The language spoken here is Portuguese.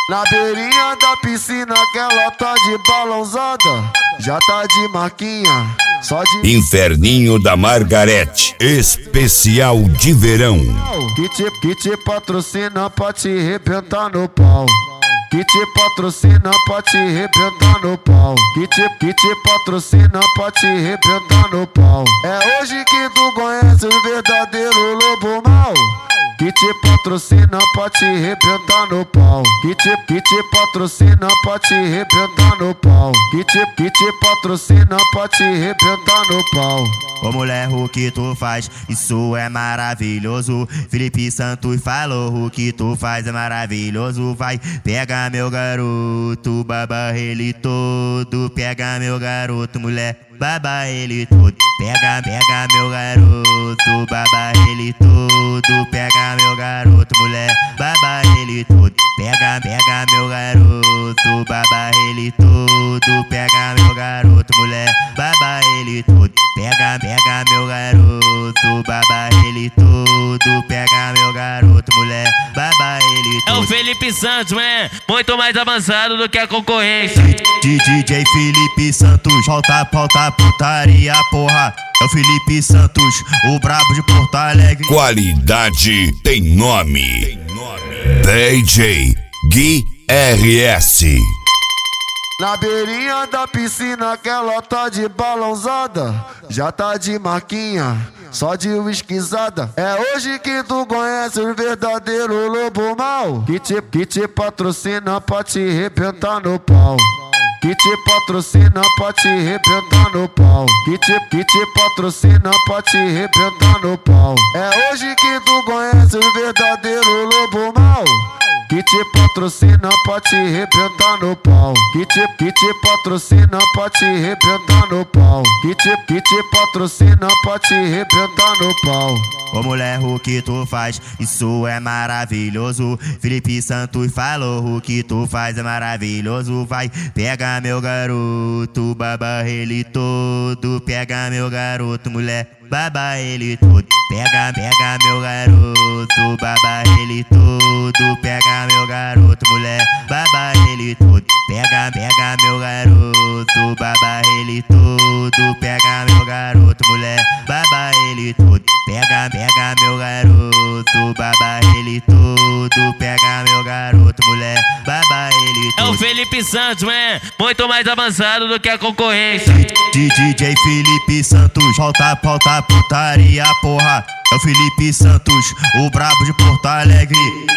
Na beirinha da piscina que ela tá de balãozada, já tá de marquinha, só de Inferninho da Margarete, especial de verão. Que te patrocina pra te arrebentar no pau. Que te patrocina pra te arrebentar no pau. Que te patrocina pra te arrebentar no pau. É hoje que tu conhece o verdadeiro lobo mau. Que te patrocina pra te arrebentar no pau. Que te patrocina pra te arrebentar no pau. Que te patrocina pra te arrebentar no pau. Ô mulher, o que tu faz, isso é maravilhoso. Felipe Santos falou, o que tu faz é maravilhoso. Vai, pega meu garoto, baba ele todo. Pega meu garoto, mulher, baba ele todo. Pega meu garoto, baba ele todo. Pega meu garoto, mulher, baba ele todo. Pega meu garoto, baba ele todo. Pega meu garoto, mulher, baba ele todo. Pega meu garoto, baba ele todo. Pega meu garoto, mulher, baba ele todo. É o Felipe Santos, man, muito mais avançado do que a concorrência. DJ Felipe Santos, falta putaria, porra. É o Felipe Santos, o brabo de Porto Alegre. Qualidade tem nome. DJ Gui RS. Na beirinha da piscina que ela tá de balãozada, já tá de marquinha, só de whiskyzada. É hoje que tu conhece o verdadeiro lobo mau. Que te patrocina pra te arrebentar no pau. Que te patrocina pra te arrebentar no pau. Que te patrocina pra te arrebentar no pau. É hoje que tu conhece o verdadeiro lobo mau. Que te patrocina pra te arrebentar no pau. Que te patrocina pra te arrebentar no pau. Que te patrocina pra te arrebentar no pau. Ô mulher, o que tu faz, isso é maravilhoso. Felipe Santos falou, o que tu faz é maravilhoso. Vai, pega meu garoto, baba ele todo. Pega meu garoto, mulher, baba ele todo. Pega meu garoto, baba ele todo. Pega meu garoto, mulher, baba ele todo. Pega meu garoto, baba ele todo. Pega meu garoto, mulher, baba ele todo. Pega meu garoto, baba ele todo. Pega meu garoto, mulher, baba ele todo. É o Felipe Santos, man, muito mais avançado do que a concorrência. DJ Felipe Santos, falta putaria, porra. É o Felipe Santos, o brabo de Porto Alegre.